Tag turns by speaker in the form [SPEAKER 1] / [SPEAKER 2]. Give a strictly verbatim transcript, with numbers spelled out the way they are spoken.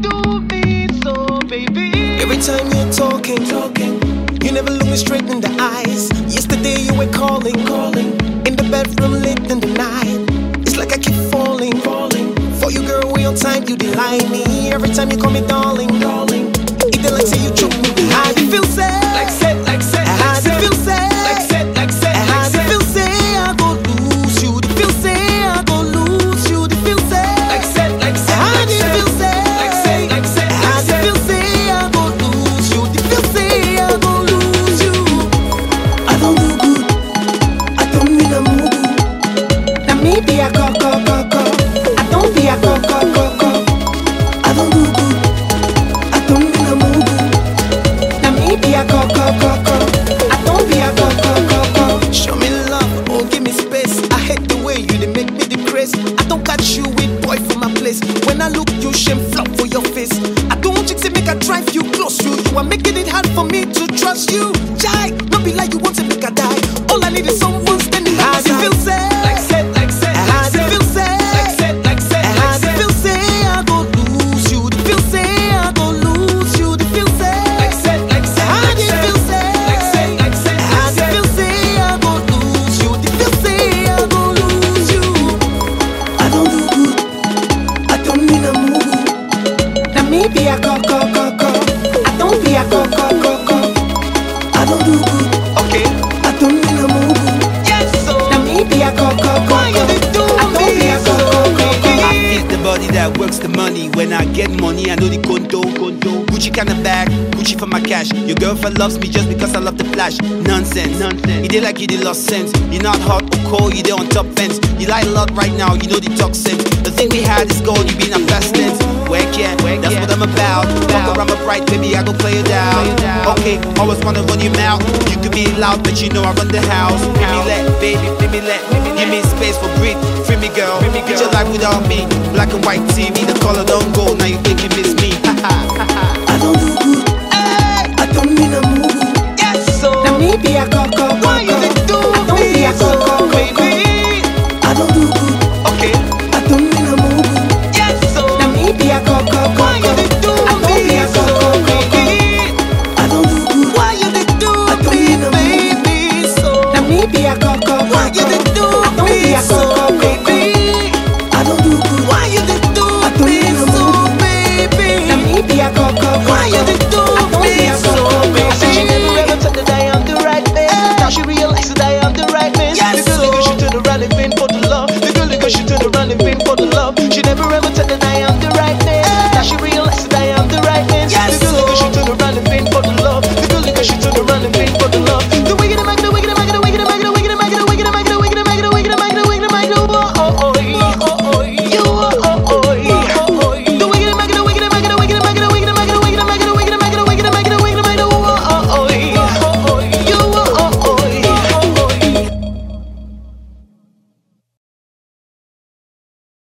[SPEAKER 1] do me so, baby?
[SPEAKER 2] Every time you're talking, talking, you never look me straight in the eyes. Yesterday you were calling, calling, in the bedroom late in the night. It's like I keep falling, falling. For you, girl, real time you delight me. Every time you call me darling, darling, it like say you choke me. How do you feel sad?
[SPEAKER 1] Like said, like said,
[SPEAKER 2] How do you feel sad?
[SPEAKER 1] like said, like said,
[SPEAKER 2] How
[SPEAKER 1] like
[SPEAKER 2] do you
[SPEAKER 1] said.
[SPEAKER 2] feel say I go lose you? Do you feel say I go lose you? Do you feel say?
[SPEAKER 1] Like said, like said,
[SPEAKER 2] How
[SPEAKER 1] like
[SPEAKER 2] do you
[SPEAKER 1] said.
[SPEAKER 2] feel say?
[SPEAKER 1] Like said, like said,
[SPEAKER 2] How
[SPEAKER 1] like
[SPEAKER 2] do you
[SPEAKER 1] said.
[SPEAKER 2] feel say I go lose you? Do you feel say I go lose you? I don't do good. I don't mean I'm good. Now me be a go go go go. I don't be a go go go go. I don't do good. I don't mean I'm good. Now me be a go go go go. I don't be a go go go go. Show me love, oh give me space. I hate the way you they make me depressed. I don't catch you with boy from my place. When I look you shame flop for your face. I don't want you to make I drive you close to you. You are making it hard for me to trust you. Jai, not be like you want to make I die. All I need is someone standing by my side. How do you feel sad?
[SPEAKER 1] Like said, like said,
[SPEAKER 2] How
[SPEAKER 1] like
[SPEAKER 2] do you
[SPEAKER 1] said.
[SPEAKER 2] feel sad?
[SPEAKER 1] Like said, like said,
[SPEAKER 2] How
[SPEAKER 1] like
[SPEAKER 2] do you
[SPEAKER 1] said.
[SPEAKER 2] feel say I go lose you? Do you feel say I go lose you? Do you feel say?
[SPEAKER 1] Like said, like said,
[SPEAKER 2] How
[SPEAKER 1] like
[SPEAKER 2] do you
[SPEAKER 1] said.
[SPEAKER 2] feel say?
[SPEAKER 1] Like said, like said,
[SPEAKER 2] How
[SPEAKER 1] like
[SPEAKER 2] do you
[SPEAKER 1] said.
[SPEAKER 2] feel say I go lose you? Do you feel say I go lose you? I don't do good. I don't mean I'm good. Now me be a go go go go. I don't be a go go go go. I don't do good.
[SPEAKER 1] Okay.
[SPEAKER 2] I don't mean I'm good.
[SPEAKER 1] Yes, so.
[SPEAKER 2] Now me be a go go go go.
[SPEAKER 1] Why you did do
[SPEAKER 2] I don't be a go go go go.
[SPEAKER 3] I feel the body that works the money. When I get money, I know the condo, condo. Gucci kind of bag, Gucci for my cash. Your girlfriend loves me just because I love the flash. Nonsense, nonsense. You did like you did lost sense. You're not hot or cold, you did on top fence. You lie a lot right now, you know the talk sense. The thing we had is gold, you been a past tense. Work yeah, that's what I'm about. Fuck around my bright, baby, I go play it down. Okay, always wanna run your mouth. You could be loud, but you know I run the house. Free me let, baby, free me let. Give me space for breathe. Free me girl, get your life without me. Black and white T V, the color don't go. Now you think you miss me.
[SPEAKER 2] I don't do good. I don't mean I'm good.
[SPEAKER 1] Yes, so.
[SPEAKER 2] Now me be a go go go go.
[SPEAKER 1] Why you did do
[SPEAKER 2] I don't be
[SPEAKER 1] me
[SPEAKER 2] a go
[SPEAKER 1] so,
[SPEAKER 2] go go go.
[SPEAKER 1] baby?
[SPEAKER 2] I don't do good.
[SPEAKER 1] Okay.
[SPEAKER 2] I don't mean I'm good.
[SPEAKER 1] Yes, so.
[SPEAKER 2] Now me be a go go go
[SPEAKER 1] Why
[SPEAKER 2] go.
[SPEAKER 1] you did do
[SPEAKER 2] I don't be
[SPEAKER 1] me
[SPEAKER 2] a go
[SPEAKER 1] so,
[SPEAKER 2] go go go.
[SPEAKER 1] baby?
[SPEAKER 2] I don't do good.
[SPEAKER 1] Why you did do
[SPEAKER 2] I don't
[SPEAKER 1] me,
[SPEAKER 2] mean I'm
[SPEAKER 1] baby, so?
[SPEAKER 2] Now me be a go go go
[SPEAKER 1] Why you
[SPEAKER 2] go.
[SPEAKER 1] did do
[SPEAKER 2] I don't be
[SPEAKER 1] me
[SPEAKER 2] a go
[SPEAKER 1] so,
[SPEAKER 2] go go go.
[SPEAKER 1] baby?
[SPEAKER 2] I don't do good.
[SPEAKER 1] Why you did do
[SPEAKER 2] I don't
[SPEAKER 1] me
[SPEAKER 2] mean I'm
[SPEAKER 1] so,
[SPEAKER 2] good.
[SPEAKER 1] baby?
[SPEAKER 2] Now me be a go go go
[SPEAKER 1] Why you
[SPEAKER 2] go.
[SPEAKER 1] did do
[SPEAKER 2] I don't be
[SPEAKER 1] me
[SPEAKER 2] a
[SPEAKER 1] so,
[SPEAKER 2] go go go
[SPEAKER 1] baby? I said she never
[SPEAKER 2] go.
[SPEAKER 1] ever thought that I am the right man. Now she realizes that I am the right man.
[SPEAKER 2] Yes,
[SPEAKER 1] The girl,
[SPEAKER 2] so.
[SPEAKER 1] she turn around and bend for the love. The girl, she turn around and bend for the love. She never ever thought